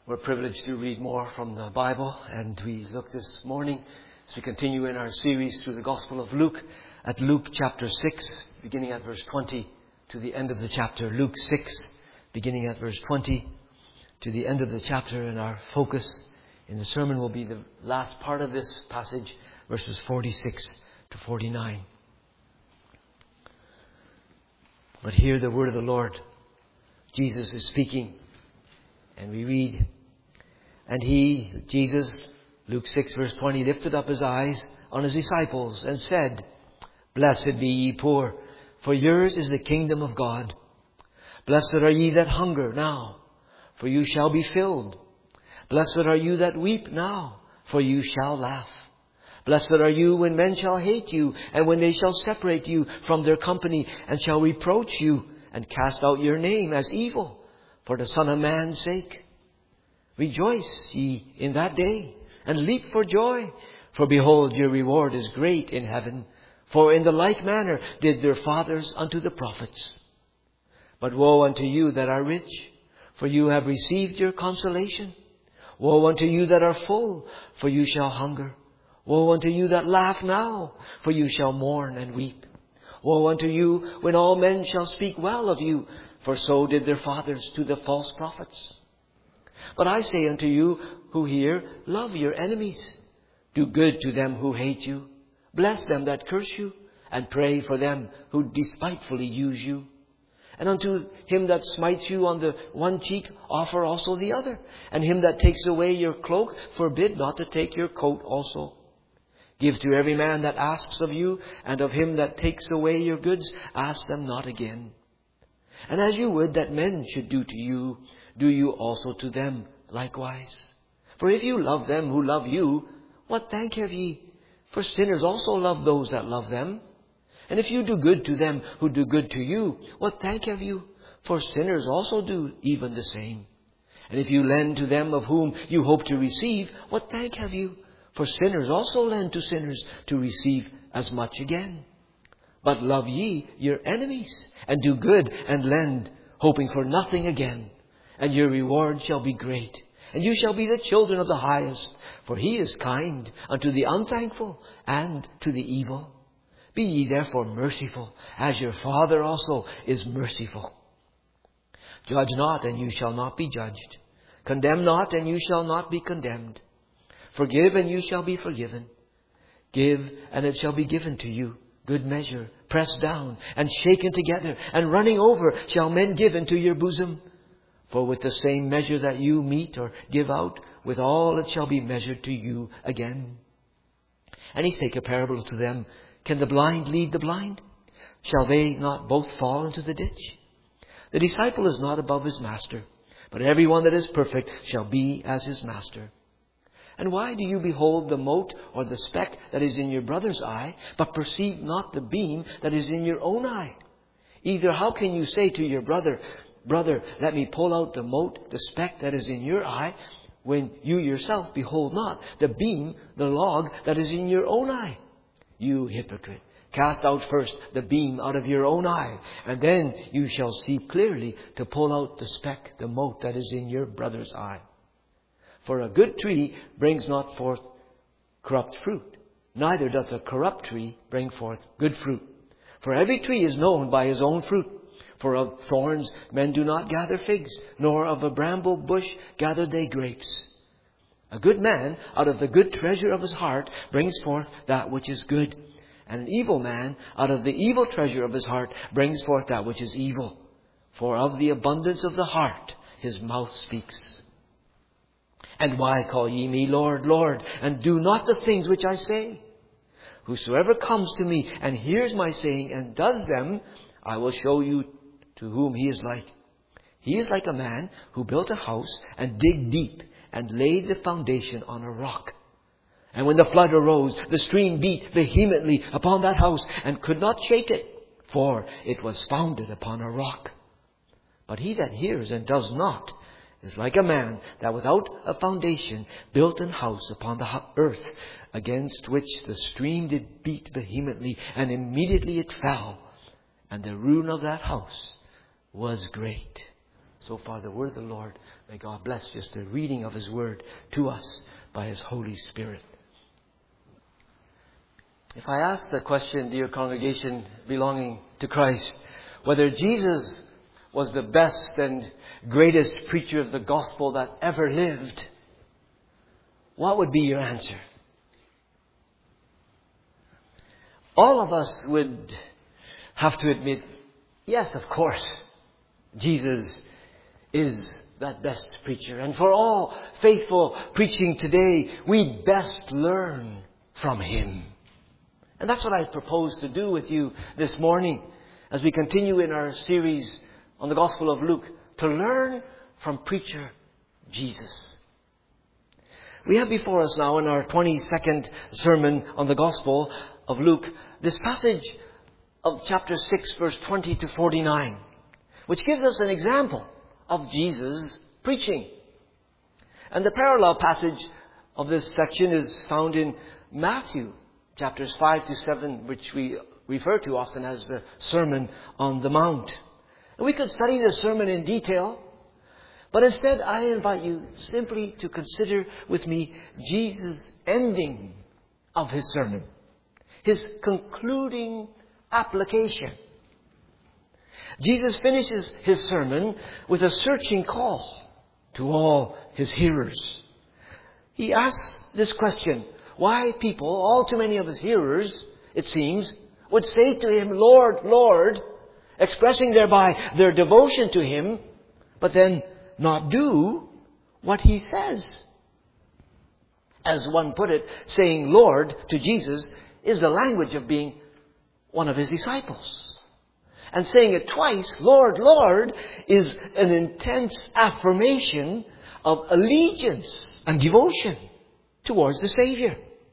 We're privileged to read more from the Bible, and we look this morning as we continue in our series through the Gospel of Luke at Luke chapter 6, beginning at verse 20 to the end of the chapter. Luke 6, beginning at verse 20 to the end of the chapter, and our focus in the sermon will be the last part of this passage, verses 46 to 49. But hear the word of the Lord. Jesus is speaking, and we read, "And he," Jesus, Luke 6 verse 20, "lifted up his eyes on his disciples and said, Blessed be ye poor, for yours is the kingdom of God. Blessed are ye that hunger now, for you shall be filled. Blessed are you that weep now, for you shall laugh. Blessed are you when men shall hate you, and when they shall separate you from their company, and shall reproach you, and cast out your name as evil, for the Son of Man's sake. Rejoice ye in that day, and leap for joy, for behold, your reward is great in heaven. For in the like manner did their fathers unto the prophets. But woe unto you that are rich, for you have received your consolation. Woe unto you that are full, for you shall hunger. Woe unto you that laugh now, for you shall mourn and weep. Woe unto you when all men shall speak well of you, for so did their fathers to the false prophets. But I say unto you who hear, love your enemies. Do good to them who hate you. Bless them that curse you, and pray for them who despitefully use you. And unto him that smites you on the one cheek, offer also the other. And him that takes away your cloak, forbid not to take your coat also. Give to every man that asks of you, and of him that takes away your goods, ask them not again. And as you would that men should do to you, do you also to them likewise. For if you love them who love you, what thank have ye? For sinners also love those that love them. And if you do good to them who do good to you, what thank have you? For sinners also do even the same. And if you lend to them of whom you hope to receive, what thank have you? For sinners also lend to sinners to receive as much again. But love ye your enemies, and do good, and lend, hoping for nothing again. And your reward shall be great, and you shall be the children of the highest, for he is kind unto the unthankful and to the evil. Be ye therefore merciful, as your Father also is merciful. Judge not, and you shall not be judged. Condemn not, and you shall not be condemned. Forgive, and you shall be forgiven. Give, and it shall be given to you. Good measure, pressed down, and shaken together, and running over, shall men give into your bosom. For with the same measure that you mete or give out, withal it shall be measured to you again. And he spake a parable to them. Can the blind lead the blind? Shall they not both fall into the ditch? The disciple is not above his master, but every one that is perfect shall be as his master. And why do you behold the mote or the speck that is in your brother's eye, but perceive not the beam that is in your own eye? Either how can you say to your brother, Brother, let me pull out the mote, the speck that is in your eye, when you yourself behold not the beam, the log that is in your own eye? You hypocrite, cast out first the beam out of your own eye, and then you shall see clearly to pull out the speck, the mote that is in your brother's eye. For a good tree brings not forth corrupt fruit, neither doth a corrupt tree bring forth good fruit. For every tree is known by his own fruit. For of thorns men do not gather figs, nor of a bramble bush gather they grapes. A good man out of the good treasure of his heart brings forth that which is good. And an evil man out of the evil treasure of his heart brings forth that which is evil. For of the abundance of the heart his mouth speaks. And why call ye me Lord, Lord, and do not the things which I say? Whosoever comes to me and hears my saying and does them, I will show you to whom he is like. He is like a man who built a house and digged deep and laid the foundation on a rock. And when the flood arose, the stream beat vehemently upon that house and could not shake it, for it was founded upon a rock. But he that hears and does not is like a man that without a foundation built an house upon the earth, against which the stream did beat vehemently, and immediately it fell. And the ruin of that house was great. So far, the word of the Lord. May God bless just the reading of His word to us by His Holy Spirit. If I ask the question, dear congregation belonging to Christ, whether Jesus was the best and greatest preacher of the gospel that ever lived, what would be your answer? All of us would have to admit, yes, of course, Jesus is that best preacher. And for all faithful preaching today, we best learn from Him. And that's what I propose to do with you this morning as we continue in our series on the Gospel of Luke, to learn from preacher Jesus. We have before us now in our 22nd sermon on the Gospel of Luke, this passage of chapter 6, verse 20 to 49, which gives us an example of Jesus preaching. And the parallel passage of this section is found in Matthew, chapters 5 to 7, which we refer to often as the Sermon on the Mount. And we could study this sermon in detail, but instead I invite you simply to consider with me Jesus' ending of His sermon, His concluding application. Jesus finishes His sermon with a searching call to all His hearers. He asks this question: why people, all too many of His hearers, it seems, would say to Him, Lord, Lord, expressing thereby their devotion to Him, but then not do what He says. As one put it, saying Lord to Jesus is the language of being one of His disciples. And saying it twice, Lord, Lord, is an intense affirmation of allegiance and devotion towards the Savior.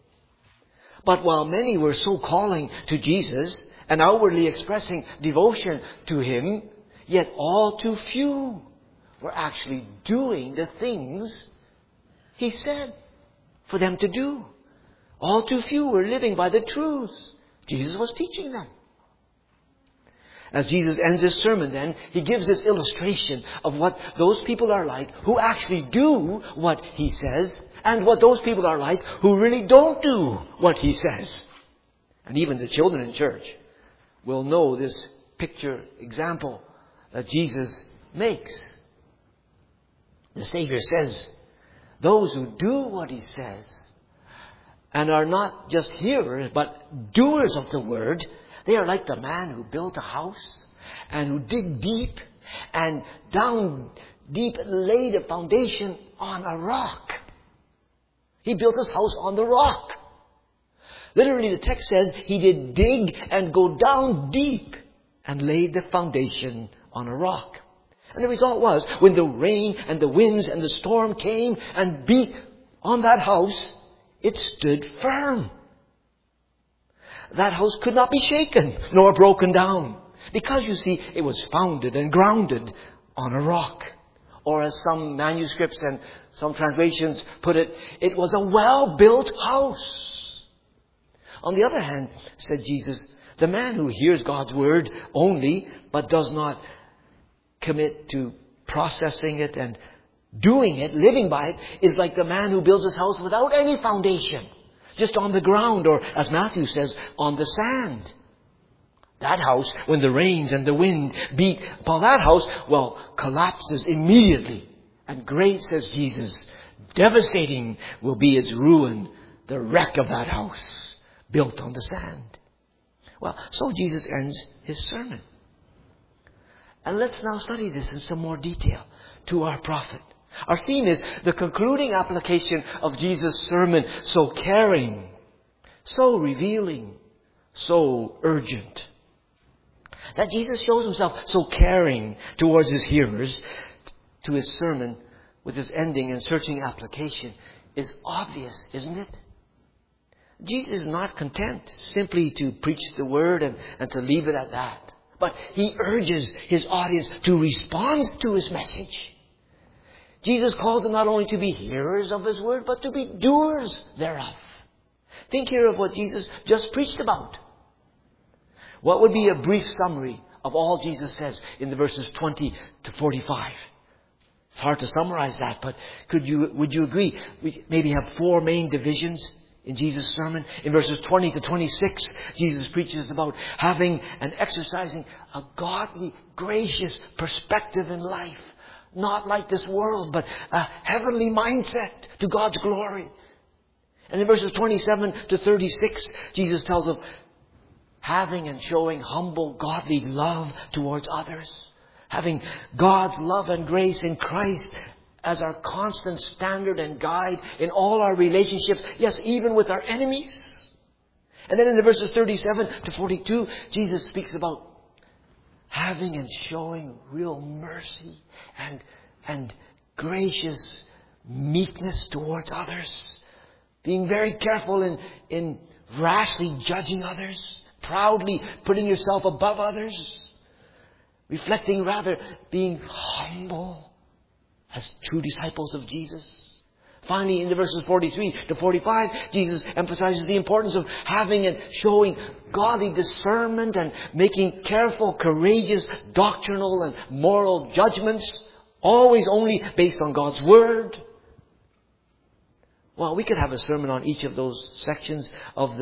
But while many were so calling to Jesus and outwardly expressing devotion to Him, yet all too few were actually doing the things He said for them to do. All too few were living by the truths Jesus was teaching them. As Jesus ends His sermon then, He gives this illustration of what those people are like who actually do what He says, and what those people are like who really don't do what He says. And even the children in church will know this picture example that Jesus makes. The Savior says, those who do what He says and are not just hearers but doers of the word, they are like the man who built a house and who dig deep and down deep laid a foundation on a rock. He built his house on the rock. Literally, the text says he did dig and go down deep and laid the foundation on a rock. And the result was, when the rain and the winds and the storm came and beat on that house, it stood firm. That house could not be shaken nor broken down, because, you see, it was founded and grounded on a rock. Or as some manuscripts and some translations put it, it was a well-built house. On the other hand, said Jesus, the man who hears God's word only but does not commit to processing it and doing it, living by it, is like the man who builds his house without any foundation, just on the ground, or as Matthew says, on the sand. That house, when the rains and the wind beat upon that house, well, collapses immediately. And great, says Jesus, devastating will be its ruin, the wreck of that house built on the sand. Well, so Jesus ends His sermon. And let's now study this in some more detail to our prophet. Our theme is the concluding application of Jesus' sermon, so caring, so revealing, so urgent. That Jesus shows Himself so caring towards His hearers to His sermon with His ending and searching application is obvious, isn't it? Jesus is not content simply to preach the word and to leave it at that. But He urges His audience to respond to His message. Jesus calls them not only to be hearers of His word, but to be doers thereof. Think here of what Jesus just preached about. What would be a brief summary of all Jesus says in the verses 20 to 45? It's hard to summarize that, but would you agree? We maybe have 4 main divisions in Jesus' sermon. In verses 20 to 26, Jesus preaches about having and exercising a godly, gracious perspective in life. Not like this world, but a heavenly mindset to God's glory. And in verses 27 to 36, Jesus tells of having and showing humble, godly love towards others. Having God's love and grace in Christ as our constant standard and guide in all our relationships. Yes, even with our enemies. And then in the verses 37 to 42, Jesus speaks about having and showing real mercy and gracious meekness towards others. Being very careful in rashly judging others. Proudly putting yourself above others. Reflecting rather being humble as true disciples of Jesus. Finally, in the verses 43 to 45, Jesus emphasizes the importance of having and showing godly discernment and making careful, courageous, doctrinal and moral judgments, always only based on God's Word. Well, we could have a sermon on each of those sections of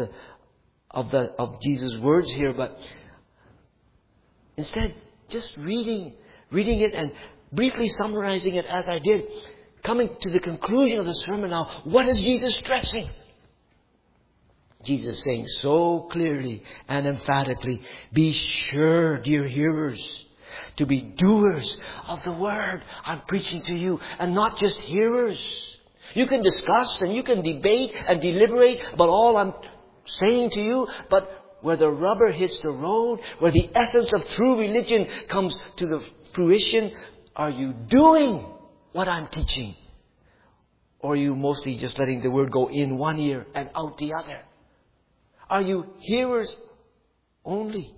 Jesus' words here, but instead, just reading it and briefly summarizing it as I did, coming to the conclusion of the sermon now, what is Jesus stressing? Jesus is saying so clearly and emphatically, be sure, dear hearers, to be doers of the word I'm preaching to you and not just hearers. You can discuss and you can debate and deliberate about all I'm saying to you, but where the rubber hits the road, where the essence of true religion comes to the fruition, are you doing what I'm teaching? Or are you mostly just letting the word go in one ear and out the other? Are you hearers only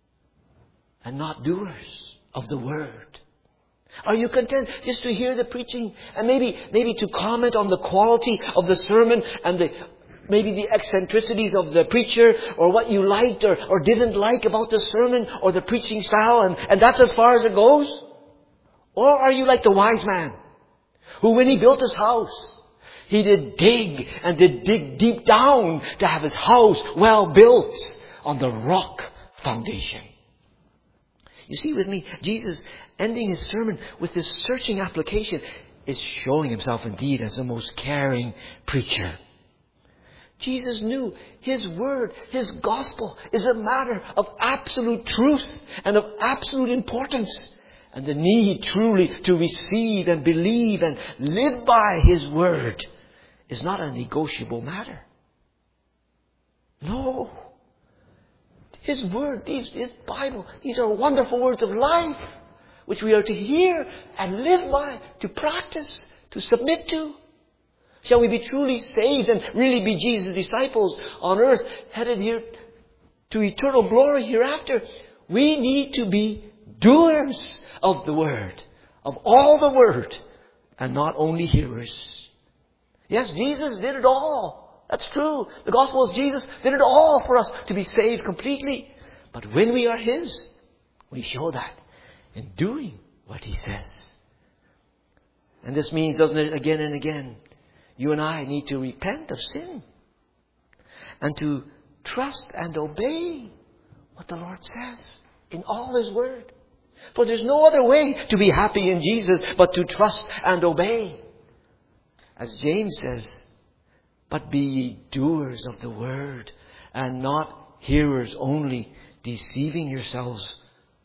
and not doers of the word? Are you content just to hear the preaching and maybe to comment on the quality of the sermon and maybe the eccentricities of the preacher or what you liked or didn't like about the sermon or the preaching style and that's as far as it goes? Or are you like the wise man who, when he built his house, he did dig deep down to have his house well built on the rock foundation? You see with me, Jesus ending his sermon with this searching application is showing himself indeed as the most caring preacher. Jesus knew his word, his gospel is a matter of absolute truth and of absolute importance. And the need truly to receive and believe and live by his word is not a negotiable matter. No. His word, his Bible, these are wonderful words of life, which we are to hear and live by, to practice, to submit to. Shall we be truly saved and really be Jesus' disciples on earth, headed here to eternal glory hereafter? We need to be doers of the word, of all the word, and not only hearers. Yes, Jesus did it all. That's true. The gospel of Jesus did it all for us to be saved completely. But when we are his, we show that in doing what he says. And this means, doesn't it, again and again, you and I need to repent of sin and to trust and obey what the Lord says in all his word. For there's no other way to be happy in Jesus but to trust and obey. As James says, but be ye doers of the word and not hearers only, deceiving yourselves.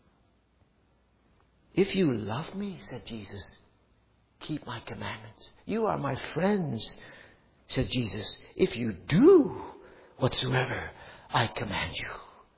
If you love me, said Jesus, keep my commandments. You are my friends, said Jesus, if you do whatsoever I command you.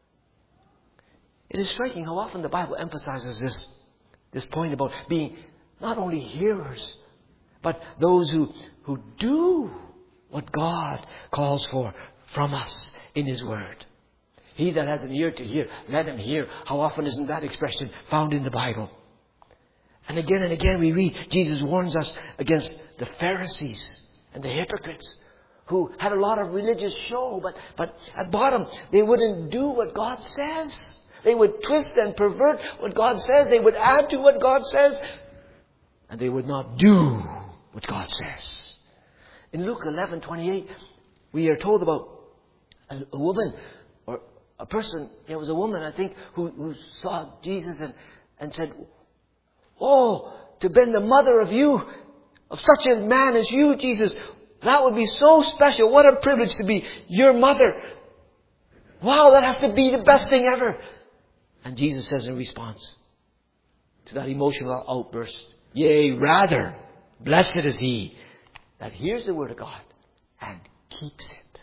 It is striking how often the Bible emphasizes this point about being not only hearers, but those who do what God calls for from us in his word. He that has an ear to hear, let him hear. How often isn't that expression found in the Bible? And again we read, Jesus warns us against the Pharisees and the hypocrites who had a lot of religious show, but at bottom they wouldn't do what God says. They would twist and pervert what God says. They would add to what God says. And they would not do what God says. In Luke 11:28, we are told about a woman, or a person, it was a woman, I think, who saw Jesus and said, "Oh, to been the mother of you, of such a man as you, Jesus, that would be so special. What a privilege to be your mother. Wow, that has to be the best thing ever." And Jesus says in response to that emotional outburst, "Yea, rather, blessed is he that hears the word of God and keeps it."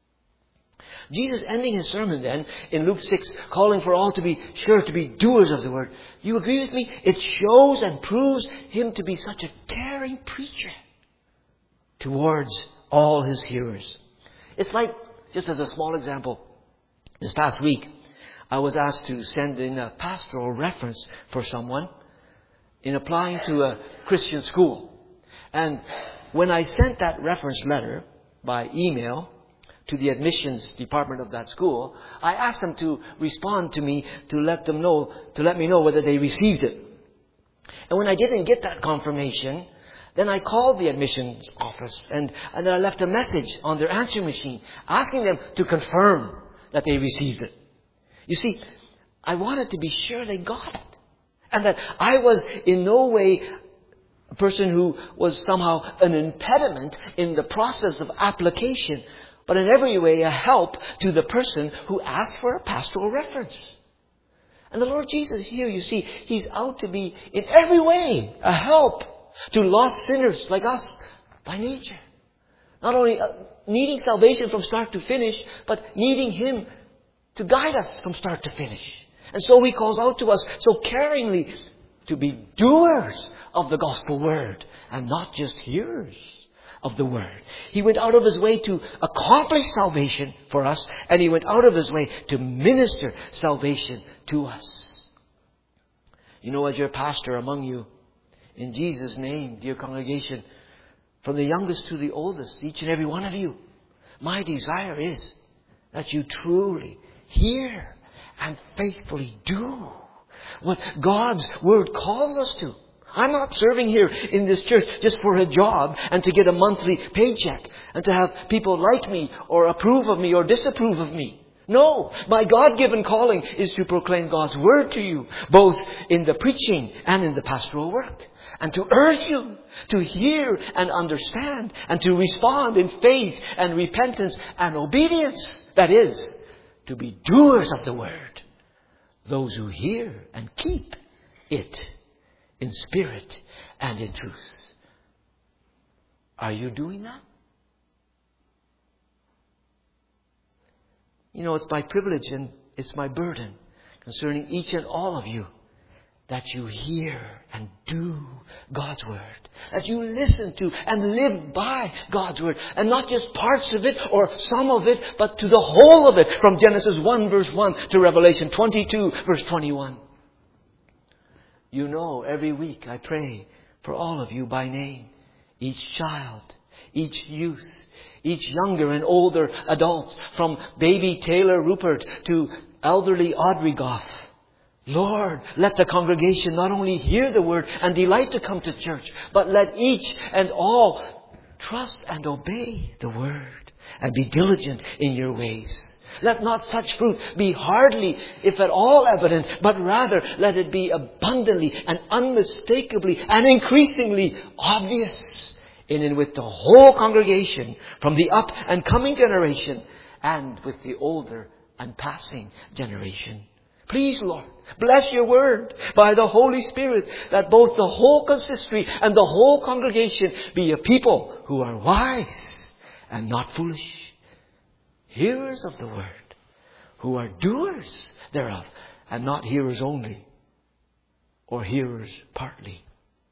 Jesus ending his sermon then in Luke 6, calling for all to be sure to be doers of the word. You agree with me? It shows and proves him to be such a caring preacher towards all his hearers. It's like, just as a small example, this past week, I was asked to send in a pastoral reference for someone in applying to a Christian school. And when I sent that reference letter by email to the admissions department of that school, I asked them to respond to me to let me know whether they received it. And when I didn't get that confirmation, then I called the admissions office and then I left a message on their answering machine asking them to confirm that they received it. You see, I wanted to be sure they got it. And that I was in no way a person who was somehow an impediment in the process of application, but in every way a help to the person who asked for a pastoral reference. And the Lord Jesus here, you see, He's out to be in every way a help to lost sinners like us by nature. Not only needing salvation from start to finish, but needing Him to guide us from start to finish. And so He calls out to us so caringly to be doers of the gospel word and not just hearers of the word. He went out of His way to accomplish salvation for us, and He went out of His way to minister salvation to us. You know, as your pastor among you, in Jesus' name, dear congregation, from the youngest to the oldest, each and every one of you, my desire is that you truly hear and faithfully do what God's Word calls us to. I'm not serving here in this church just for a job and to get a monthly paycheck and to have people like me or approve of me or disapprove of me. No, my God-given calling is to proclaim God's Word to you, both in the preaching and in the pastoral work. And to urge you to hear and understand and to respond in faith and repentance and obedience. That is, to be doers of the Word. Those who hear and keep it in spirit and in truth. Are you doing that? You know, it's my privilege and it's my burden concerning each and all of you that you hear and do God's Word. That you listen to and live by God's Word. And not just parts of it or some of it, but to the whole of it. From Genesis 1 verse 1 to Revelation 22 verse 21. You know, every week I pray for all of you by name. Each child, each youth, each younger and older adult, from baby Taylor Rupert to elderly Audrey Goff. Lord, let the congregation not only hear the Word and delight to come to church, but let each and all trust and obey the Word and be diligent in your ways. Let not such fruit be hardly, if at all, evident, but rather let it be abundantly and unmistakably and increasingly obvious in and with the whole congregation, from the up and coming generation and with the older and passing generation. Please, Lord, bless your Word by the Holy Spirit, that both the whole consistory and the whole congregation be a people who are wise and not foolish, hearers of the Word, who are doers thereof, and not hearers only, or hearers partly.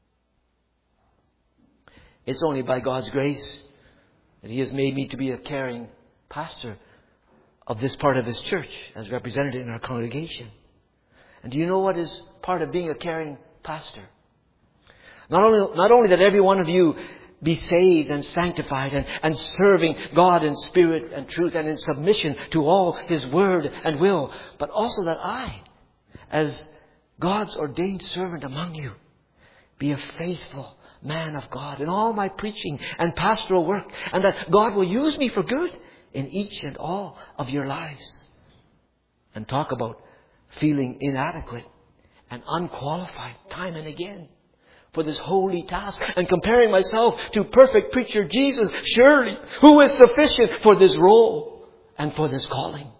It's only by God's grace that He has made me to be a caring pastor of this part of His church, as represented in our congregation. And do you know what is part of being a caring pastor? Not only that every one of you be saved and sanctified and serving God in spirit and truth and in submission to all His Word and will, but also that I, as God's ordained servant among you, be a faithful man of God in all my preaching and pastoral work, and that God will use me for good in each and all of your lives. And talk about feeling inadequate and unqualified time and again for this holy task, and comparing myself to perfect preacher Jesus, surely, who is sufficient for this role and for this calling.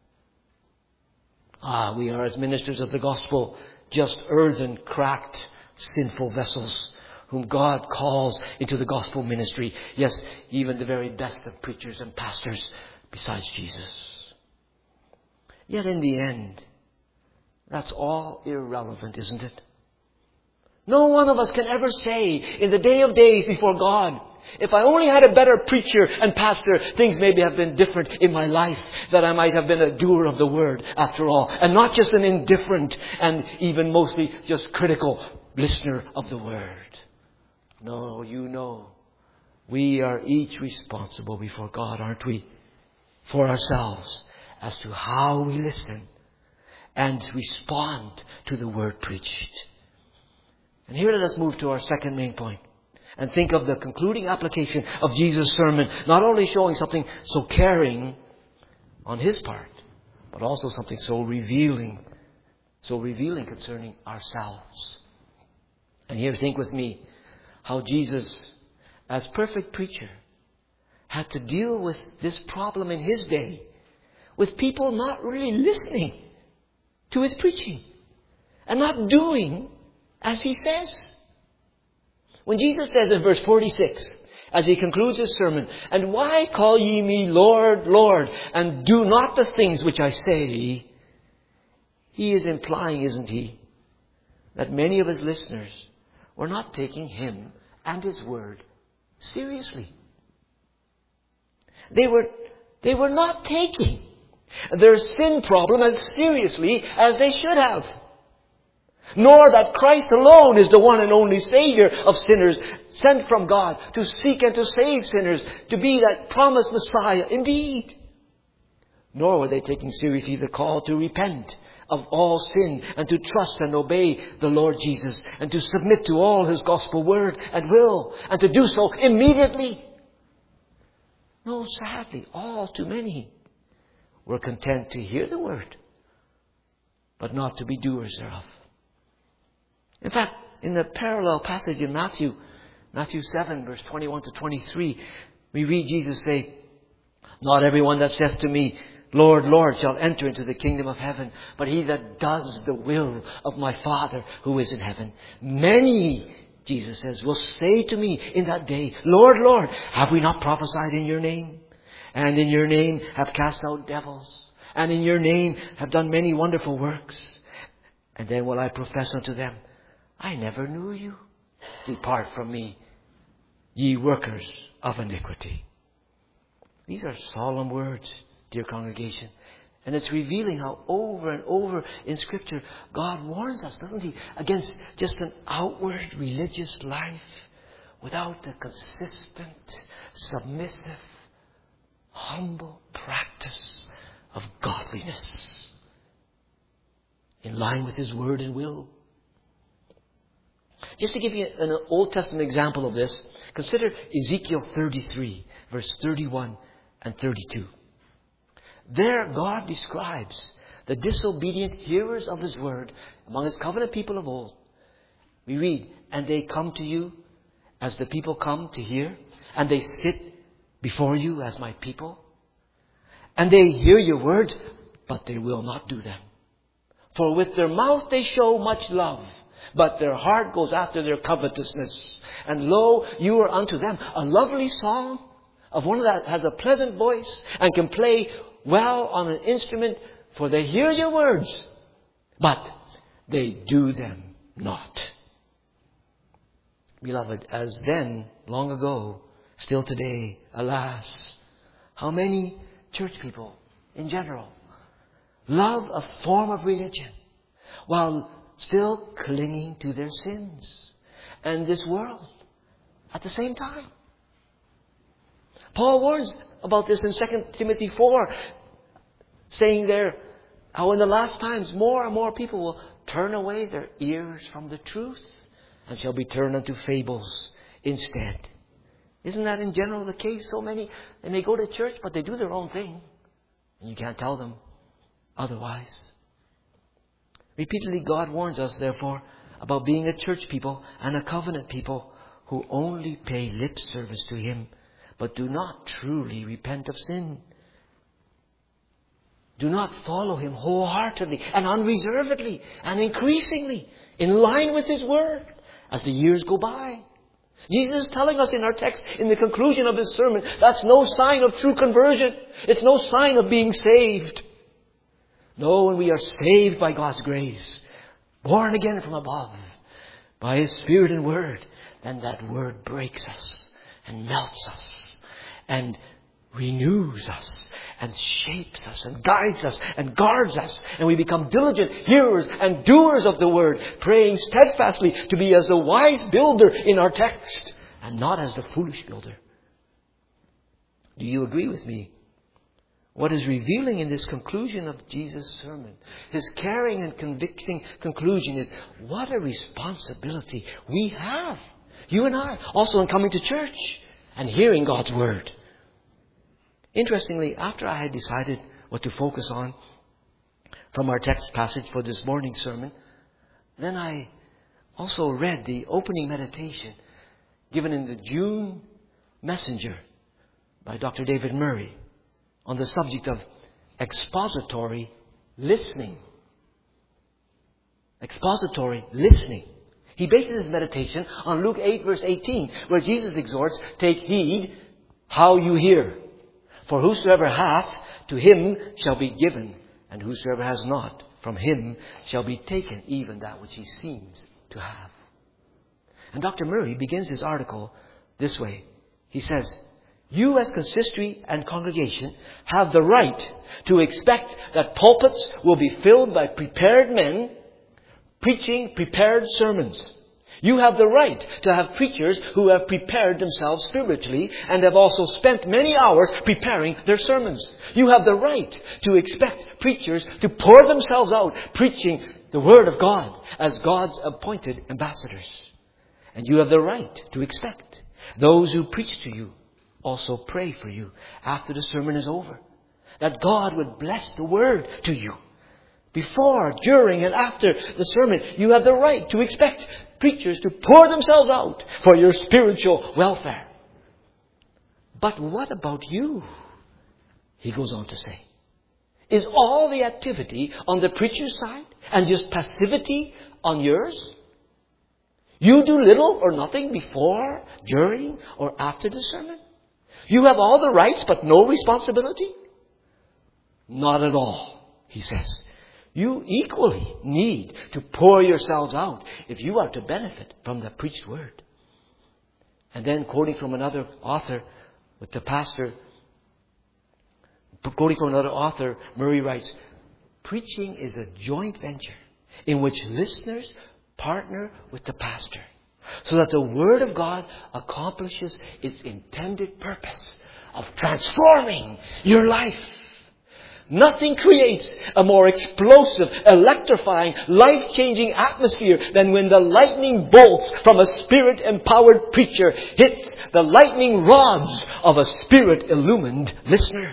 We are, as ministers of the gospel, just earthen, cracked, sinful vessels whom God calls into the gospel ministry. Yes, even the very best of preachers and pastors besides Jesus. Yet in the end, that's all irrelevant, isn't it? No one of us can ever say in the day of days before God, if I only had a better preacher and pastor, things maybe have been different in my life, that I might have been a doer of the word after all, and not just an indifferent and even mostly just critical listener of the word. No, you know, we are each responsible before God, aren't we? For ourselves as to how we listen and respond to the word preached. And here let us move to our second main point and think of the concluding application of Jesus' sermon, not only showing something so caring on his part, but also something so revealing concerning ourselves. And here think with me how Jesus, as perfect preacher, had to deal with this problem in his day, with people not really listening to his preaching and not doing as he says. When Jesus says in verse 46, as he concludes his sermon, "And why call ye me Lord, Lord, and do not the things which I say?" He is implying, isn't he, that many of his listeners were not taking him and his word seriously. They were not taking their sin problem as seriously as they should have. Nor that Christ alone is the one and only Savior of sinners, sent from God to seek and to save sinners, to be that promised Messiah indeed. Nor were they taking seriously the call to repent of all sin and to trust and obey the Lord Jesus and to submit to all his gospel word and will, and to do so immediately. No, sadly, all too many were content to hear the word, but not to be doers thereof. In fact, in the parallel passage in Matthew 7, verse 21 to 23, we read Jesus say, "Not everyone that saith to me, Lord, Lord, shall enter into the kingdom of heaven, but he that does the will of my Father who is in heaven. Many," Jesus says, "will say to me in that day, Lord, Lord, have we not prophesied in your name? And in your name have cast out devils? And in your name have done many wonderful works? And then will I profess unto them, I never knew you. Depart from me, ye workers of iniquity." These are solemn words, dear congregation. And it's revealing how over and over in Scripture God warns us, doesn't he, against just an outward religious life without the consistent, submissive, humble practice of godliness in line with his word and will. Just to give you an Old Testament example of this, consider Ezekiel 33, verse 31 and 32. There God describes the disobedient hearers of his word among his covenant people of old. We read, "And they come to you as the people come to hear, and they sit before you as my people. And they hear your words, but they will not do them. For with their mouth they show much love, but their heart goes after their covetousness. And lo, you are unto them a lovely song of one that has a pleasant voice and can play well on an instrument, for they hear your words, but they do them not." Beloved, as then, long ago, still today, alas, how many church people in general love a form of religion while still clinging to their sins and this world at the same time. Paul warns about this in 2 Timothy 4, saying there how in the last times more and more people will turn away their ears from the truth and shall be turned unto fables instead. Isn't that in general the case? So many, they may go to church, but they do their own thing. And you can't tell them otherwise. Repeatedly, God warns us, therefore, about being a church people and a covenant people who only pay lip service to Him, but do not truly repent of sin. Do not follow Him wholeheartedly and unreservedly and increasingly in line with His Word as the years go by. Jesus is telling us in our text, in the conclusion of His sermon, that's no sign of true conversion. It's no sign of being saved. No, when we are saved by God's grace, born again from above, by His Spirit and Word, then that Word breaks us and melts us and renews us and shapes us and guides us and guards us. And we become diligent hearers and doers of the Word, praying steadfastly to be as the wise builder in our text and not as the foolish builder. Do you agree with me? What is revealing in this conclusion of Jesus' sermon, His caring and convicting conclusion, is what a responsibility we have, you and I, also in coming to church and hearing God's Word. Interestingly, after I had decided what to focus on from our text passage for this morning's sermon, then I also read the opening meditation given in the June Messenger by Dr. David Murray on the subject of expository listening. Expository listening. He bases his meditation on Luke 8 verse 18, where Jesus exhorts, "Take heed how you hear. For whosoever hath, to him shall be given, and whosoever has not, from him shall be taken even that which he seems to have." And Dr. Murray begins his article this way. He says, "You as consistory and congregation have the right to expect that pulpits will be filled by prepared men preaching prepared sermons. You have the right to have preachers who have prepared themselves spiritually and have also spent many hours preparing their sermons. You have the right to expect preachers to pour themselves out preaching the Word of God as God's appointed ambassadors. And you have the right to expect those who preach to you also pray for you after the sermon is over, that God would bless the Word to you. Before, during, and after the sermon, you have the right to expect preachers to pour themselves out for your spiritual welfare. But what about you?" he goes on to say. "Is all the activity on the preacher's side and just passivity on yours? You do little or nothing before, during, or after the sermon? You have all the rights but no responsibility?" "Not at all," he says. "You equally need to pour yourselves out if you are to benefit from the preached Word." And then quoting from another author, Murray writes, "Preaching is a joint venture in which listeners partner with the pastor so that the Word of God accomplishes its intended purpose of transforming your life. Nothing creates a more explosive, electrifying, life-changing atmosphere than when the lightning bolts from a Spirit-empowered preacher hits the lightning rods of a Spirit-illumined listener."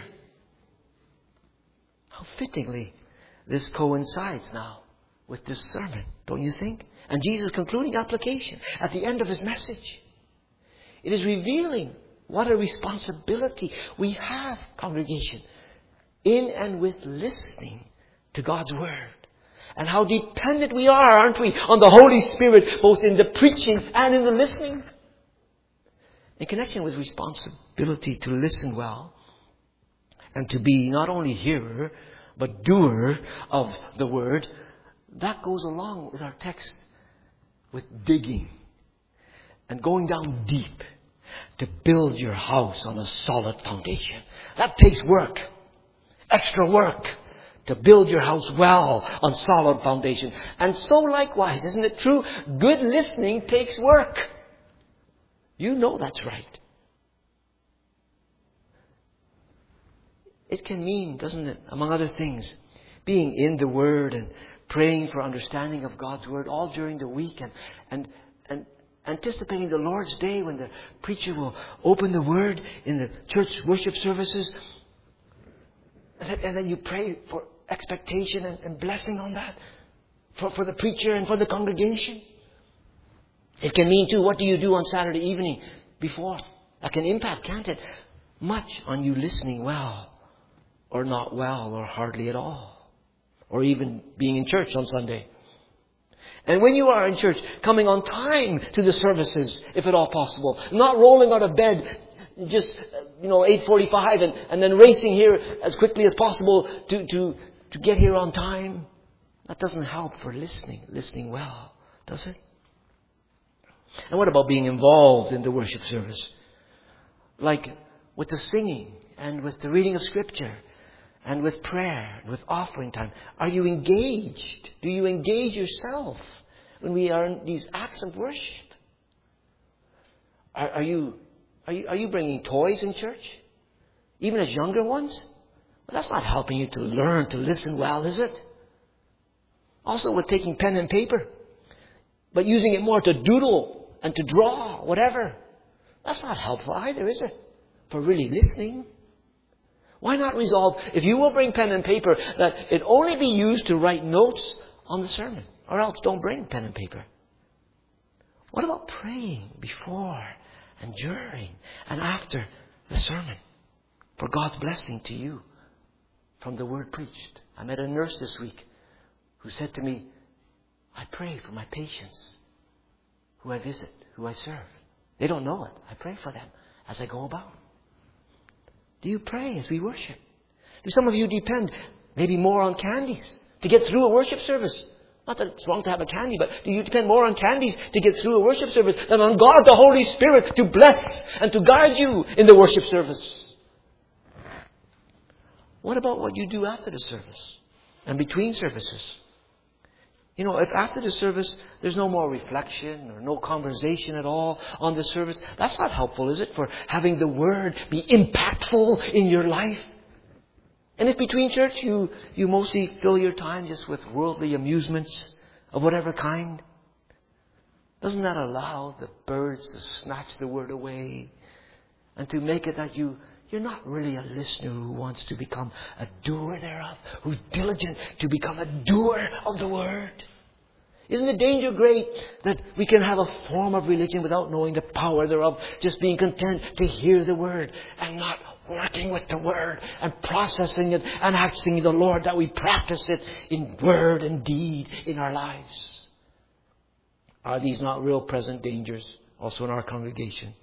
How fittingly this coincides now with this sermon, don't you think? And Jesus' concluding application at the end of His message. It is revealing what a responsibility we have, congregation, in and with listening to God's Word. And how dependent we are, aren't we, on the Holy Spirit, both in the preaching and in the listening. In connection with responsibility to listen well, and to be not only hearer, but doer of the Word, that goes along with our text with digging and going down deep to build your house on a solid foundation. That takes work. Extra work to build your house well on solid foundation. And so likewise, isn't it true? Good listening takes work. You know that's right. It can mean, doesn't it, among other things, being in the Word and praying for understanding of God's Word all during the week and and anticipating the Lord's Day when the preacher will open the Word in the church worship services. And then you pray for expectation and blessing on that for the preacher and for the congregation. It can mean too, what do you do on Saturday evening before? That can impact, can't it? Much on you listening well or not well or hardly at all. Or even being in church on Sunday. And when you are in church, coming on time to the services, if at all possible. Not rolling out of bed just, 8:45 and then racing here as quickly as possible to get here on time. That doesn't help for listening well, does it? And what about being involved in the worship service? Like with the singing and with the reading of Scripture and with prayer and with offering time. Are you engaged? Do you engage yourself when we are in these acts of worship? Are you bringing toys in church? Even as younger ones? Well, that's not helping you to learn to listen well, is it? Also with taking pen and paper, but using it more to doodle and to draw, whatever. That's not helpful either, is it? For really listening. Why not resolve, if you will bring pen and paper, that it only be used to write notes on the sermon? Or else don't bring pen and paper. What about praying before and during and after the sermon for God's blessing to you from the word preached? I met a nurse this week who said to me, I pray for my patients who I visit, who I serve. They don't know it. I pray for them as I go about. Do you pray as we worship? Do some of you depend maybe more on candies to get through a worship service? Not that it's wrong to have a candy, but do you depend more on candies to get through a worship service than on God, the Holy Spirit, to bless and to guide you in the worship service? What about what you do after the service and between services? If after the service there's no more reflection or no conversation at all on the service, that's not helpful, is it? For having the Word be impactful in your life. And if between church you mostly fill your time just with worldly amusements of whatever kind, doesn't that allow the birds to snatch the Word away and to make it that you're not really a listener who wants to become a doer thereof, who's diligent to become a doer of the Word? Isn't the danger great that we can have a form of religion without knowing the power thereof, just being content to hear the Word and not working with the Word and processing it and asking the Lord that we practice it in word and deed in our lives? Are these not real present dangers also in our congregation?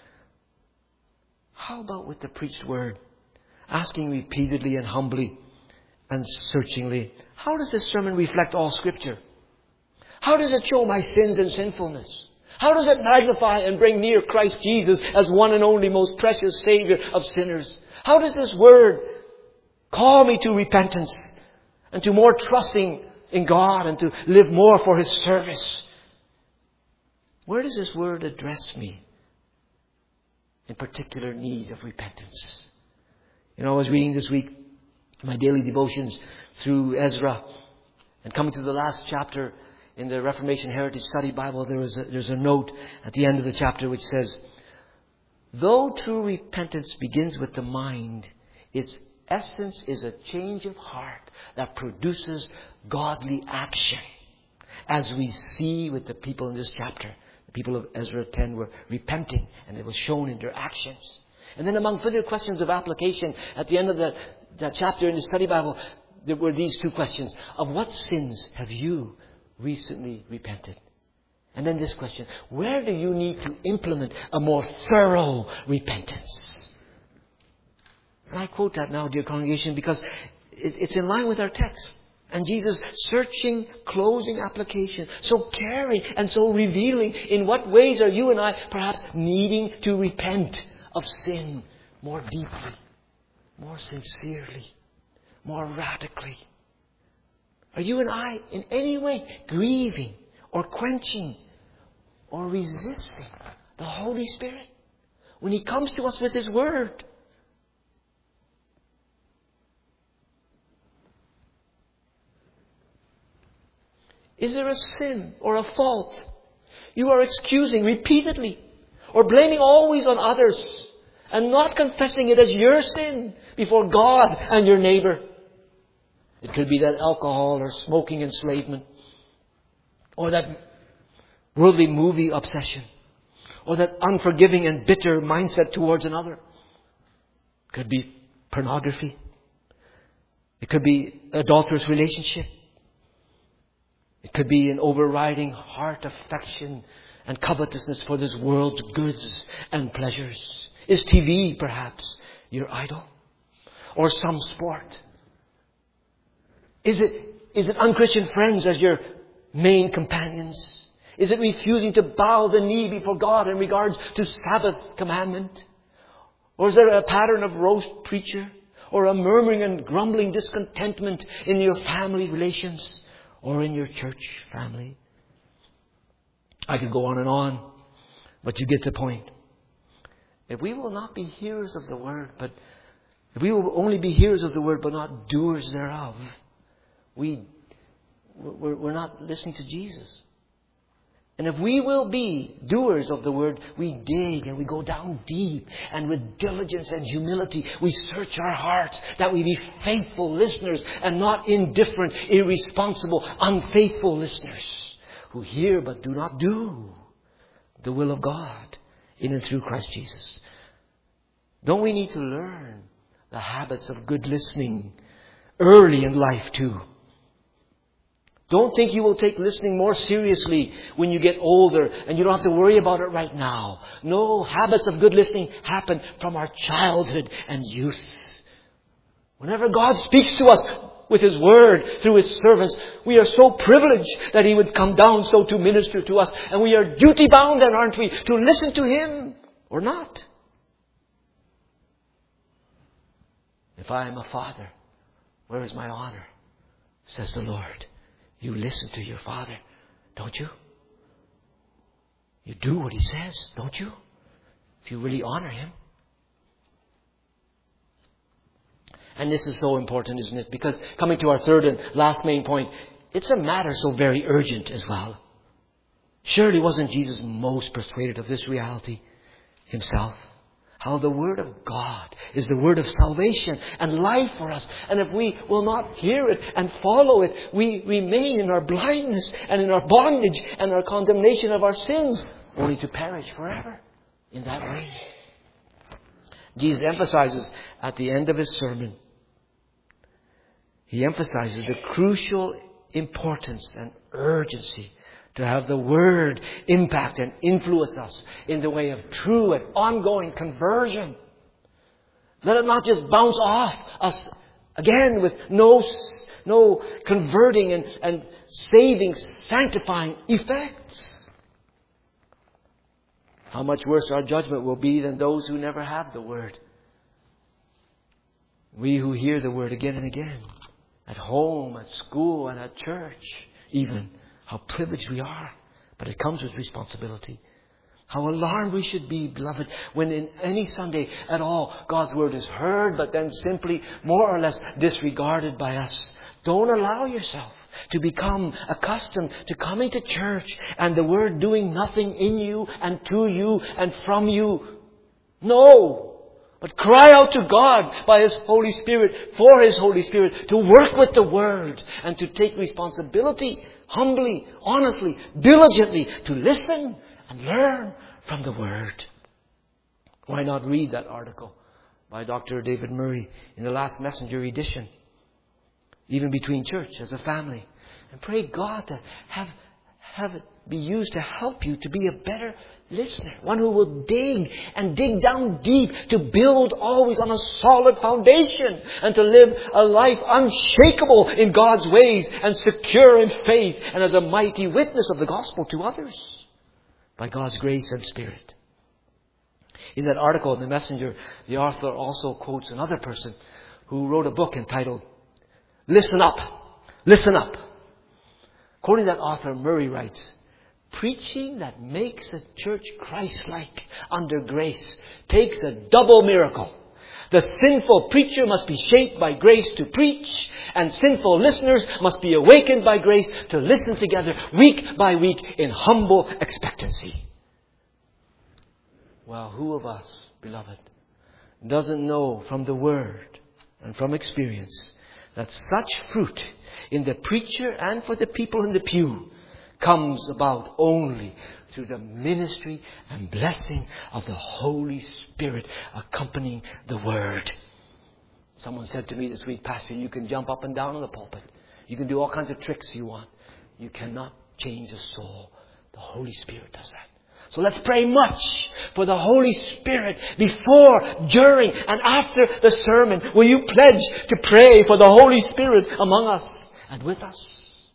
How about with the preached Word? Asking repeatedly and humbly and searchingly, how does this sermon reflect all Scripture? How does it show my sins and sinfulness? How does it magnify and bring near Christ Jesus as one and only most precious Savior of sinners? How does this Word call me to repentance and to more trusting in God and to live more for His service? Where does this Word address me in particular need of repentance? I was reading this week my daily devotions through Ezra, and coming to the last chapter in the Reformation Heritage Study Bible, there's a note at the end of the chapter which says, though true repentance begins with the mind, its essence is a change of heart that produces godly action. As we see with the people in this chapter, the people of Ezra 10 were repenting, and it was shown in their actions. And then among further questions of application, at the end of that chapter in the study Bible, there were these two questions. Of what sins have you recently repented? And then this question, where do you need to implement a more thorough repentance? And I quote that now, dear congregation, because it's in line with our text. And Jesus' searching, closing application, so caring and so revealing. In what ways are you and I perhaps needing to repent of sin more deeply, more sincerely, more radically? Are you and I in any way grieving or quenching or resisting the Holy Spirit when He comes to us with His Word? Is there a sin or a fault You are excusing repeatedly or blaming always on others and not confessing it as your sin before God and your neighbor. It could be that alcohol or smoking enslavement or that worldly movie obsession or that unforgiving and bitter mindset towards another. It could be pornography. It could be adulterous relationship. It could be an overriding heart affection and covetousness for this world's goods and pleasures. Is TV perhaps your idol? Or some sport? Is it unchristian friends as your main companions? Is it refusing to bow the knee before God in regards to Sabbath commandment? Or is there a pattern of roast preacher? Or a murmuring and grumbling discontentment in your family relations? Or in your church family? I could go on and on, but you get the point. If we will not be hearers of the word, but if we will only be hearers of the word, but not doers thereof, we're not listening to Jesus. And if we will be doers of the word, we dig and we go down deep, and with diligence and humility we search our hearts that we be faithful listeners and not indifferent, irresponsible, unfaithful listeners who hear but do not do the will of God in and through Christ Jesus. Don't we need to learn the habits of good listening early in life too? Don't think you will take listening more seriously when you get older and you don't have to worry about it right now. No, habits of good listening happen from our childhood and youth. Whenever God speaks to us with His Word through His servants, we are so privileged that He would come down so to minister to us. And we are duty bound, then, aren't we, to listen to Him or not? If I am a father, where is my honor? Says the Lord. You listen to your father, don't you? You do what he says, don't you? If you really honor him. And this is so important, isn't it? Because coming to our third and last main point, it's a matter so very urgent as well. Surely wasn't Jesus most persuaded of this reality himself? How the Word of God is the Word of salvation and life for us. And if we will not hear it and follow it, we remain in our blindness and in our bondage and our condemnation of our sins, only to perish forever in that way. Jesus emphasizes at the end of His sermon, He emphasizes the crucial importance and urgency to have the Word impact and influence us in the way of true and ongoing conversion. Let it not just bounce off us again with no converting and saving, sanctifying effects. How much worse our judgment will be than those who never have the Word. We who hear the Word again and again, at home, at school, and at church even. How privileged we are. But it comes with responsibility. How alarmed we should be, beloved, when in any Sunday at all God's Word is heard, but then simply more or less disregarded by us. Don't allow yourself to become accustomed to coming to church and the Word doing nothing in you and to you and from you. No! But cry out to God by His Holy Spirit, for His Holy Spirit, to work with the Word and to take responsibility humbly, honestly, diligently to listen and learn from the Word. Why not read that article by Dr. David Murray in the Last Messenger edition, even between church as a family, and pray God to have it be used to help you to be a better listener, one who will dig and dig down deep to build always on a solid foundation and to live a life unshakable in God's ways and secure in faith and as a mighty witness of the gospel to others by God's grace and Spirit. In that article in the Messenger, the author also quotes another person who wrote a book entitled Listen Up, Listen Up. According to that author, Murray writes, preaching that makes a church Christ-like under grace takes a double miracle. The sinful preacher must be shaped by grace to preach, and sinful listeners must be awakened by grace to listen together week by week in humble expectancy. Well, who of us, beloved, doesn't know from the Word and from experience that such fruit in the preacher and for the people in the pew comes about only through the ministry and blessing of the Holy Spirit accompanying the Word. Someone said to me this week, Pastor, you can jump up and down on the pulpit. You can do all kinds of tricks you want. You cannot change a soul. The Holy Spirit does that. So let's pray much for the Holy Spirit before, during, and after the sermon. Will you pledge to pray for the Holy Spirit among us and with us?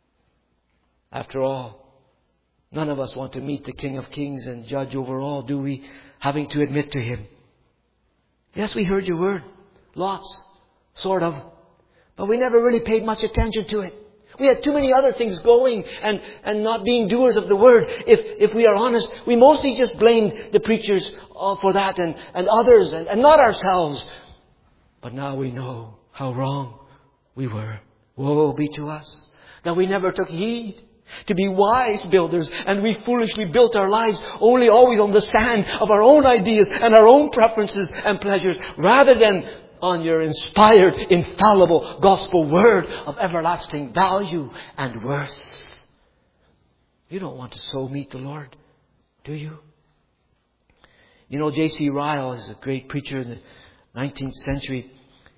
After all, none of us want to meet the King of Kings and judge over all, do we? Having to admit to Him, yes, we heard your word. Lots. Sort of. But we never really paid much attention to it. We had too many other things going and not being doers of the word. If we are honest, we mostly just blamed the preachers for that and others and not ourselves. But now we know how wrong we were. Woe be to us that we never took heed to be wise builders, and we foolishly built our lives only always on the sand of our own ideas and our own preferences and pleasures, rather than on your inspired, infallible gospel word of everlasting value and worth. You don't want to so meet the Lord, do you? You know, J.C. Ryle is a great preacher in the 19th century.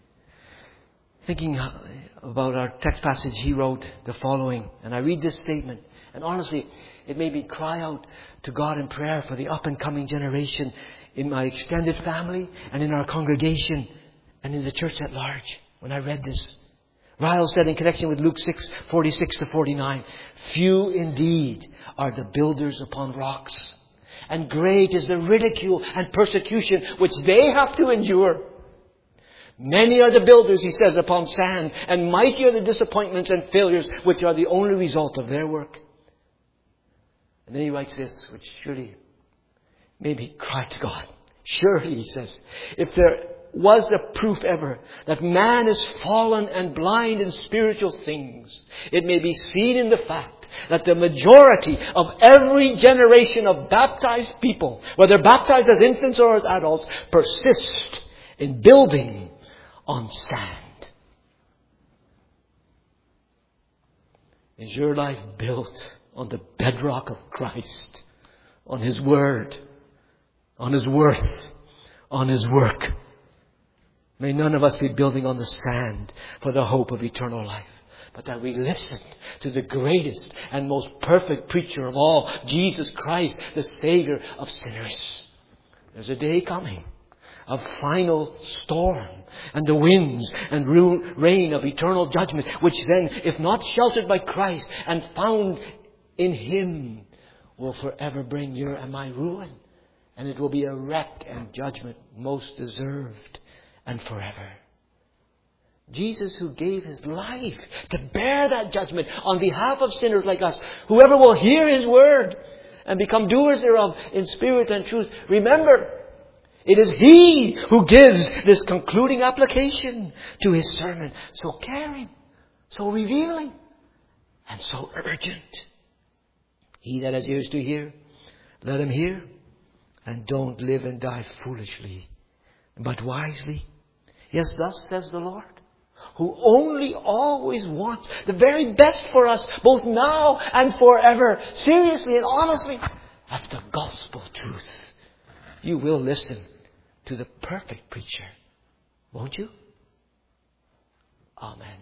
Thinking about our text passage, he wrote the following, and I read this statement, and honestly, it made me cry out to God in prayer for the up and coming generation in my extended family and in our congregation and in the church at large when I read this. Ryle said in connection with Luke 6:46-49, few indeed are the builders upon rocks, and great is the ridicule and persecution which they have to endure. Many are the builders, he says, upon sand, and mighty are the disappointments and failures which are the only result of their work. And then he writes this, which surely made me cry to God. Surely, he says, if there was a proof ever that man is fallen and blind in spiritual things, it may be seen in the fact that the majority of every generation of baptized people, whether baptized as infants or as adults, persist in building on sand. Is your life built on the bedrock of Christ, on His Word, on His worth, on His work? May none of us be building on the sand for the hope of eternal life, but that we listen to the greatest and most perfect preacher of all, Jesus Christ, the Savior of sinners. There's a day coming of final storm and the winds and rain of eternal judgment, which then, if not sheltered by Christ and found in Him, will forever bring your and my ruin. And it will be a wreck and judgment most deserved and forever. Jesus, who gave His life to bear that judgment on behalf of sinners like us, whoever will hear His word and become doers thereof in spirit and truth, remember, it is He who gives this concluding application to His sermon. So caring, so revealing, and so urgent. He that has ears to hear, let him hear. And don't live and die foolishly, but wisely. Yes, thus says the Lord, who only always wants the very best for us, both now and forever, seriously and honestly. That's the gospel truth. You will listen to the perfect preacher, won't you? Amen.